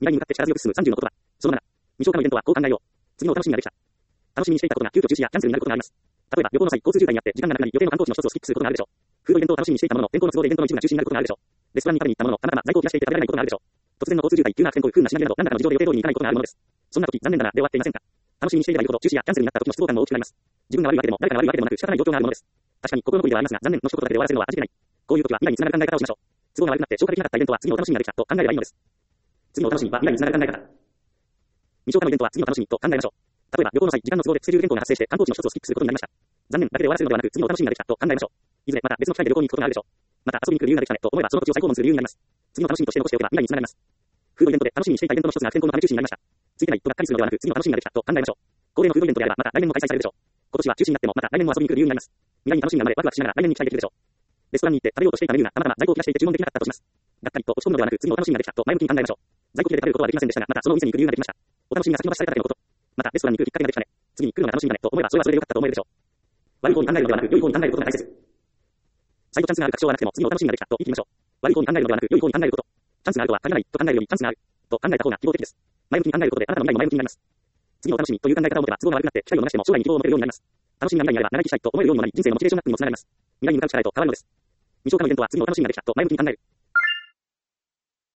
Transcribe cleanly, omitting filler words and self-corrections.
来に向かって力強く進む30の言葉。その7。未消化のイベントはこう考えよう。次のお楽しみができた。楽しみにしていたことが急遽中止やキャンセルになることがあります。例えば、旅行の際、交通渋滞にあって時間がなくなり、予定の観光地の一つをスキップすることがあるでしょう。フードイベントを楽しみにしていたものの、天候の都合でイベントの一部が中止になることがあるでしょう。レストランに食べに行ったものの、たまたま在庫を切らしていて食べられないことがあるでしょう。突然の交通渋滞、急な悪天候、不運な品切れなど、何らかの事情で予定通りに行かないことがあるものです。そんな時、残念ながらで終わっていませんか。楽しみにしていればいるほど中止やキャンセルになった時の失望感も大きくなります。自分が悪いわけでも、誰かが悪いわけでもなく仕方ない状況があるものです。確かに心残りではありますが、残念の一言だけで終わらせるのは味気ない。こういう時は未来につながる考え方をしましょう。都合が悪くなって消化できなかったイベントは次のお楽しみができたと考えればいいのです。次のお楽しみは未来につながる考え方。未消化のイベントは次の楽しみと考えましょう。例えば旅行の際、時間の都合でスケジュール変更が発生して観光地の一つをスキップすることになりました。残念だけで終わらせるのではなく、次のお楽しみができたと考えましょう。いずれまた別の機会で旅行に行くことがあるでしょう。また遊びに来る理由ができたねと思えばその土地を再訪問する理由になります。次の楽しみとして残しておけば未来につながります。フードイベントで楽しみにしていたイベントの一つが悪天候のため中止になりました。ついてないとがっかりするのではなく、次の楽しみができたと考えましょう。恒例のフードイベントであればまた来年も開催されるでしょう。今年は中止になってもまた来年も遊びに来る理由になります。未来に楽しみが生まれワクワクしながら来年に期待できるでしょう。レストランに行って食べようとしていたメニューがたまたま在庫を切らしていて注文できなかったとします。がっかりと落ち込むのではなく、次のお楽しみができたと前向きに考えましょう。在庫切れで食べることはできませんでしたが、またそのお店に行く理由ができました。お楽しみが先延ばしされただけのこと。またレストランに行くきっかけができたね。次に来るのが楽しみだねと思えばそれはそれで良かったと思えるでしょう。悪い方に考えるのではなく、良い方に考えることが大切。最後チャンスがある確証はなくても次のお楽しみができたと言い切りましょう。悪い方に考えるのではなく、良い方に考えること。チャンスがあるとは限らないと考えるよりチャンスがあると考えた方が希望的です。前向きに考えることであなたの未来も前向きになります。次のお楽しみという考え方を持てば都合が悪くなって機会を逃しても将来に希望を持てるようになります。楽しみが未来にあれば長生きしたいと思えるようにもなり人生のモチベーションアップにもつながります。未来に向かう力へと変わるのです。未消化のイベントは次のお楽しみができたと前向きに考える。